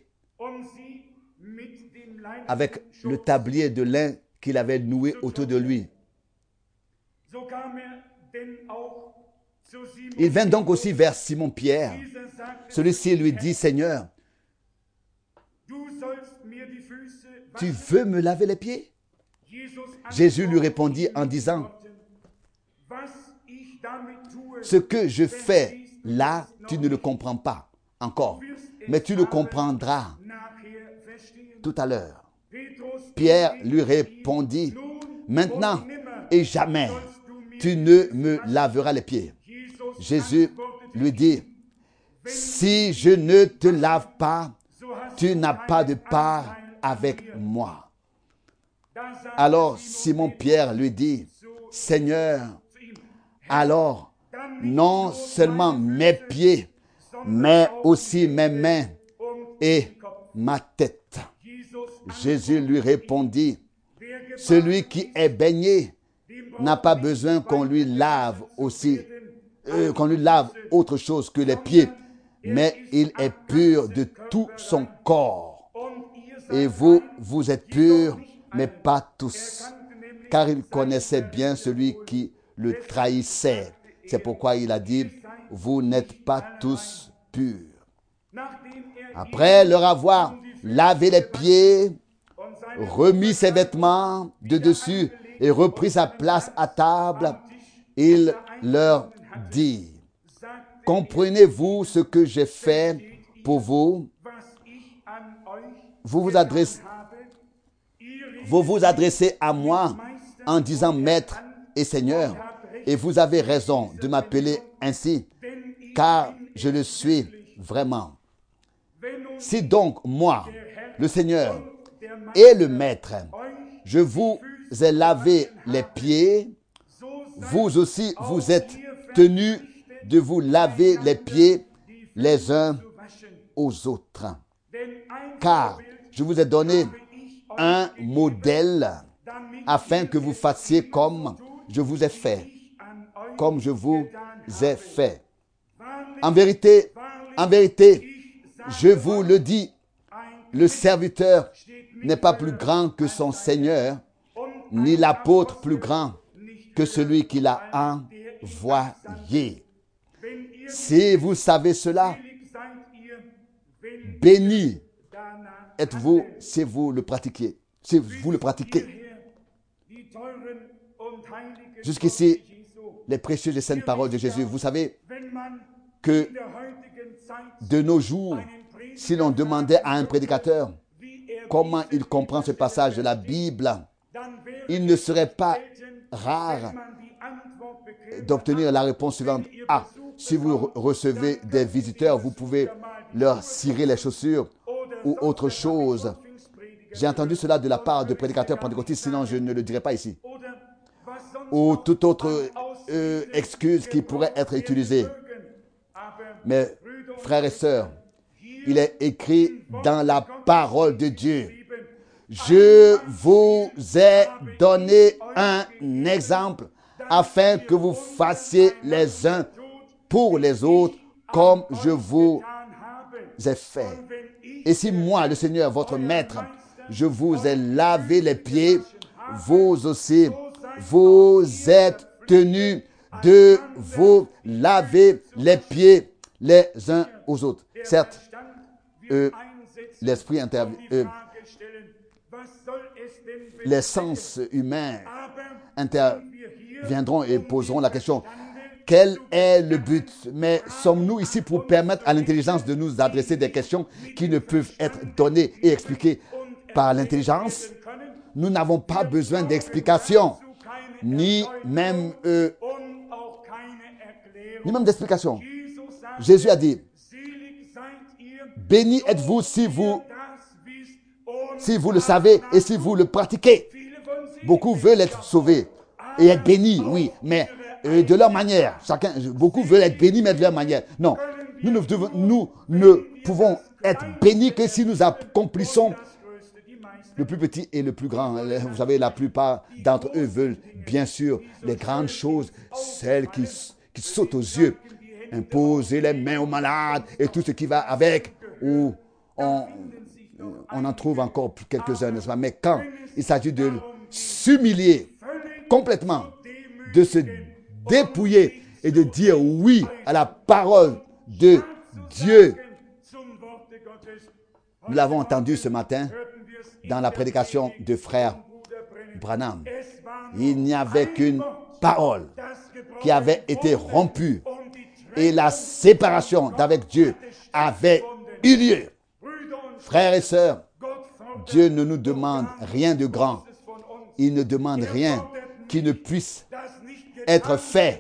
avec le tablier de lin qu'il avait noué autour de lui. Il vint donc aussi vers Simon-Pierre. Celui-ci lui dit, « Seigneur, tu veux me laver les pieds ?» Jésus lui répondit en disant, « Ce que je fais là, tu ne le comprends pas encore, mais tu le comprendras tout à l'heure. » Pierre lui répondit, « Maintenant et jamais, tu ne me laveras les pieds. » Jésus lui dit, « Si je ne te lave pas, tu n'as pas de part avec moi. » Alors Simon-Pierre lui dit, « Seigneur, alors non seulement mes pieds, mais aussi mes mains et ma tête. » Jésus lui répondit, « Celui qui est baigné n'a pas besoin qu'on lui lave aussi, euh, qu'on lui lave autre chose que les pieds, mais il est pur de tout son corps. Et vous, vous êtes purs, mais pas tous. » Car il connaissait bien celui qui le trahissait. C'est pourquoi il a dit, « Vous n'êtes pas tous purs. » Après leur avoir lavé les pieds, remis ses vêtements de dessus et repris sa place à table, il leur dit, « Comprenez-vous ce que j'ai fait pour vous? Vous vous adressez, vous vous adressez à moi en disant Maître et Seigneur, et vous avez raison de m'appeler ainsi, car je le suis vraiment. Si donc moi, le Seigneur et le Maître, je vous ai lavé les pieds, vous aussi vous êtes tenus de vous laver les pieds les uns aux autres. Car je vous ai donné un modèle afin que vous fassiez comme je vous ai fait, comme je vous ai fait. En vérité, en vérité, je vous le dis, le serviteur n'est pas plus grand que son Seigneur, ni l'apôtre plus grand que celui qui l'a envoyé. Si vous savez cela, béni êtes-vous si vous le pratiquez. Si vous le pratiquez. Jusqu'ici, les précieuses et saintes paroles de Jésus. Vous savez que de nos jours, si l'on demandait à un prédicateur comment il comprend ce passage de la Bible, il ne serait pas rare d'obtenir la réponse suivante. Ah, si vous recevez des visiteurs, vous pouvez leur cirer les chaussures ou autre chose. J'ai entendu cela de la part de prédicateurs pentecôtistes, sinon je ne le dirai pas ici. Ou toute autre euh, excuse qui pourrait être utilisée. Mais frères et sœurs, il est écrit dans la parole de Dieu: je vous ai donné un exemple afin que vous fassiez les uns pour les autres comme je vous ai fait. Et si moi, le Seigneur, votre Maître, je vous ai lavé les pieds, vous aussi, vous êtes tenus de vous laver les pieds les uns aux autres. Certes, euh, l'esprit intervient, euh, les sens humains interviendront et poseront la question: quel est le but? Mais sommes-nous ici pour permettre à l'intelligence de nous adresser des questions qui ne peuvent être données et expliquées par l'intelligence? Nous n'avons pas besoin d'explications, ni même, euh, ni même d'explications. Jésus a dit: béni êtes-vous si vous, si vous le savez et si vous le pratiquez. Beaucoup veulent être sauvés et être bénis, oui, mais euh, de leur manière. Chacun, beaucoup veulent être bénis, mais de leur manière. Non, nous ne, devons, nous ne pouvons être bénis que si nous accomplissons le plus petit et le plus grand. Vous savez, la plupart d'entre eux veulent bien sûr les grandes choses, celles qui, qui sautent aux yeux. Imposer les mains aux malades et tout ce qui va avec, ou on, on en trouve encore quelques-uns, n'est-ce pas? Mais quand il s'agit de s'humilier complètement, de se dépouiller et de dire oui à la parole de Dieu. Nous l'avons entendu ce matin dans la prédication de frère Branham. Il n'y avait qu'une parole qui avait été rompue et la séparation d'avec Dieu avait eu lieu. Frères et sœurs, Dieu ne nous demande rien de grand. Il ne demande rien qui ne puisse être fait.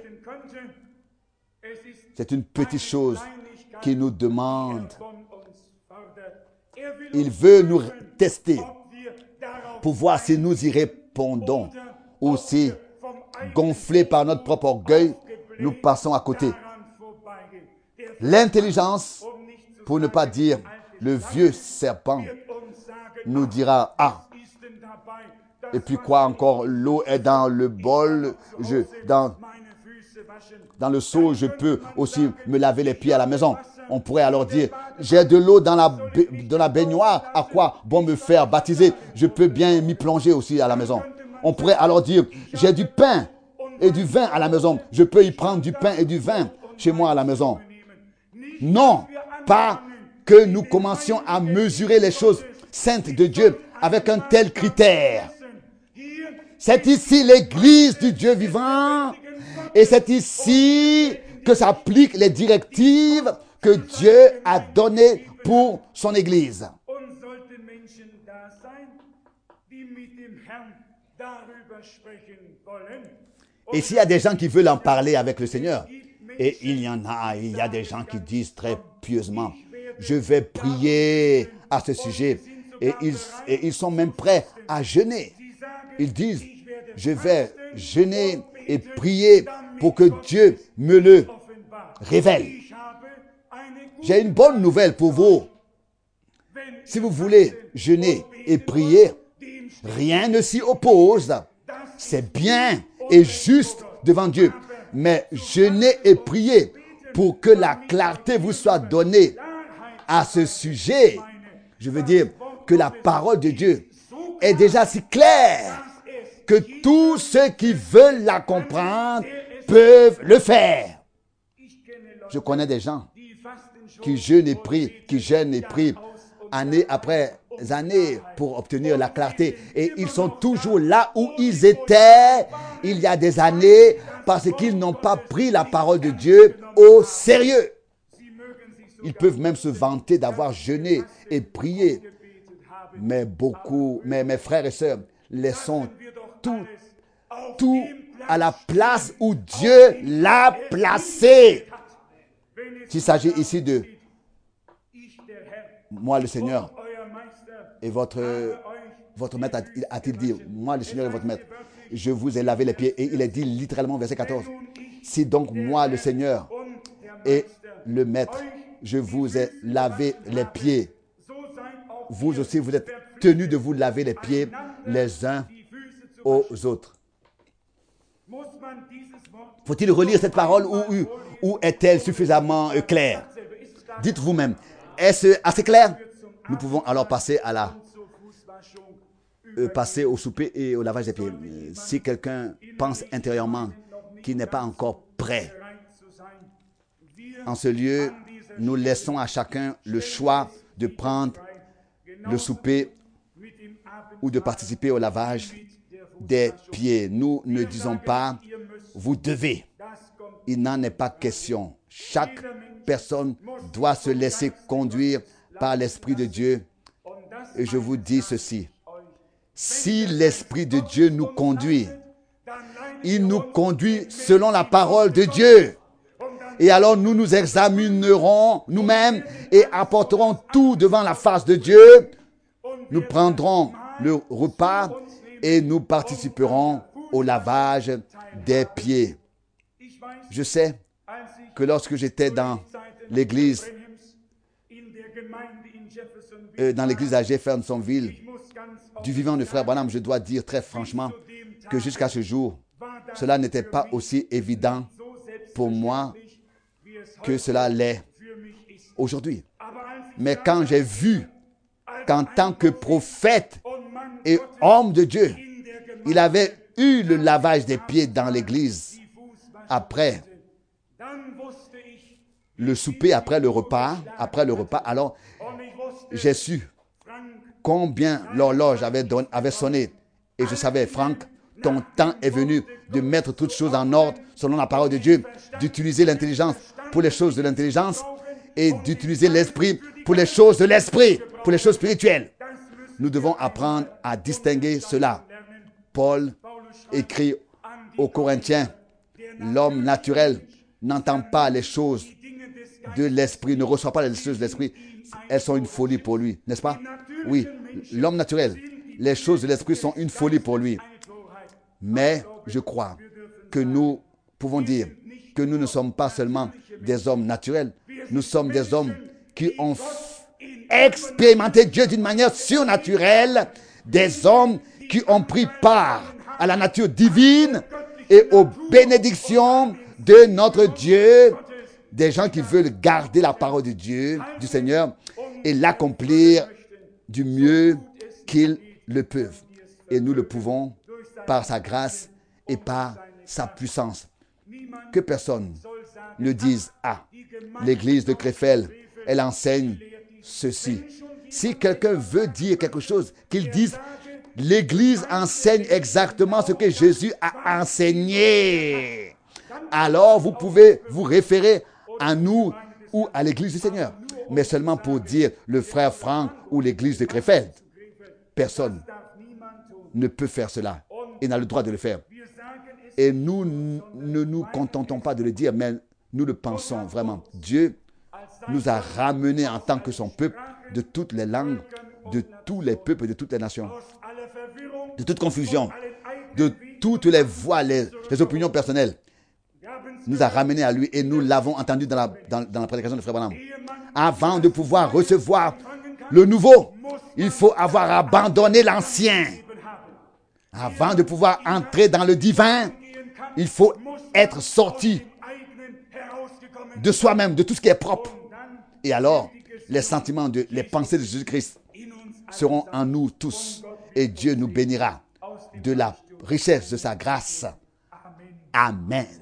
C'est une petite chose qu'il nous demande. Il veut nous tester pour voir si nous y répondons ou si, gonflés par notre propre orgueil, nous passons à côté. L'intelligence, pour ne pas dire le vieux serpent, nous dira: ah, et puis quoi encore, l'eau est dans le bol, je, dans, dans le seau, je peux aussi me laver les pieds à la maison. On pourrait alors dire: j'ai de l'eau dans la, dans la baignoire, à quoi bon me faire baptiser? Je peux bien m'y plonger aussi à la maison. On pourrait alors dire: j'ai du pain et du vin à la maison, je peux y prendre du pain et du vin chez moi à la maison. Non, pas que nous commencions à mesurer les choses saintes de Dieu avec un tel critère. C'est ici l'église du Dieu vivant et c'est ici que s'appliquent les directives que Dieu a données pour son église. Et s'il y a des gens qui veulent en parler avec le Seigneur, et il y en a, il y a des gens qui disent très pieusement: je vais prier à ce sujet. Et ils, et ils sont même prêts à jeûner. Ils disent, je vais jeûner et prier pour que Dieu me le révèle. J'ai une bonne nouvelle pour vous. Si vous voulez jeûner et prier, rien ne s'y oppose. C'est bien et juste devant Dieu. Mais jeûnez et priez pour que la clarté vous soit donnée à ce sujet. Je veux dire que la parole de Dieu est déjà si claire que tous ceux qui veulent la comprendre peuvent le faire. Je connais des gens qui jeûnent et prient, qui jeûnent et prient année après année pour obtenir la clarté. Et ils sont toujours là où ils étaient il y a des années parce qu'ils n'ont pas pris la parole de Dieu au sérieux. Ils peuvent même se vanter d'avoir jeûné et prié. Mais beaucoup, mais mes frères et sœurs, laissons tout, tout à la place où Dieu l'a placé. S'il s'agit ici de moi le Seigneur et votre, votre maître a-t-il dit, moi le Seigneur et votre maître, je vous ai lavé les pieds. Et il est dit littéralement, verset quatorze, si donc moi le Seigneur et le maître, je vous ai lavé les pieds, vous aussi vous êtes tenus de vous laver les pieds les uns aux autres. Faut-il relire cette parole ou, ou est-elle suffisamment claire? Dites vous-même, est-ce assez clair? Nous pouvons alors passer à la euh, passer au souper et au lavage des pieds. Si quelqu'un pense intérieurement qu'il n'est pas encore prêt, en ce lieu, nous laissons à chacun le choix de prendre le souper ou de participer au lavage des pieds. Nous ne disons pas, vous devez. Il n'en est pas question. Chaque personne doit se laisser conduire par l'Esprit de Dieu. Et je vous dis ceci. Si l'Esprit de Dieu nous conduit, il nous conduit selon la parole de Dieu. Et alors nous nous examinerons nous-mêmes et apporterons tout devant la face de Dieu. Nous prendrons le repas et nous participerons au lavage des pieds. Je sais que lorsque j'étais dans l'église, euh, dans l'église à Jeffersonville, du vivant de frère Branham, je dois dire très franchement que jusqu'à ce jour, cela n'était pas aussi évident pour moi que cela l'est aujourd'hui. Mais quand j'ai vu qu'en tant que prophète et homme de Dieu, il avait eu le lavage des pieds dans l'église après le souper, après le repas, après le repas, alors j'ai su combien l'horloge avait, don- avait sonné. Et je savais, Franck, ton temps est venu de mettre toutes choses en ordre selon la parole de Dieu, d'utiliser l'intelligence pour les choses de l'intelligence et d'utiliser l'esprit pour les choses de l'esprit, pour les choses spirituelles. Nous devons apprendre à distinguer cela. Paul écrit aux Corinthiens, l'homme naturel n'entend pas les choses de l'esprit, ne reçoit pas les choses de l'esprit. Elles sont une folie pour lui, n'est-ce pas? Oui, l'homme naturel, les choses de l'esprit sont une folie pour lui. Mais je crois que nous pouvons dire que nous ne sommes pas seulement des hommes naturels, nous sommes des hommes qui ont expérimenté Dieu d'une manière surnaturelle, des hommes qui ont pris part à la nature divine et aux bénédictions de notre Dieu, des gens qui veulent garder la parole de Dieu, du Seigneur, et l'accomplir du mieux qu'ils le peuvent. Et nous le pouvons par sa grâce et par sa puissance. Que personne ne dise, ah, l'église de Krefeld, elle enseigne ceci. Si quelqu'un veut dire quelque chose, qu'il dise, l'église enseigne exactement ce que Jésus a enseigné. Alors vous pouvez vous référer à nous ou à l'église du Seigneur. Mais seulement pour dire le frère Franck ou l'église de Krefeld. Personne ne peut faire cela et n'a le droit de le faire. Et nous ne nous contentons pas de le dire, mais nous le pensons vraiment. Dieu nous a ramenés en tant que son peuple de toutes les langues, de tous les peuples, de toutes les nations, de toute confusion, de toutes les voix, les, les opinions personnelles. Nous a ramenés à lui et nous l'avons entendu dans la, dans, dans la prédication de Frère Branham. Avant de pouvoir recevoir le nouveau, il faut avoir abandonné l'ancien. Avant de pouvoir entrer dans le divin, il faut être sorti de soi-même, de tout ce qui est propre. Et alors, les sentiments, de, les pensées de Jésus-Christ seront en nous tous. Et Dieu nous bénira de la richesse de sa grâce. Amen.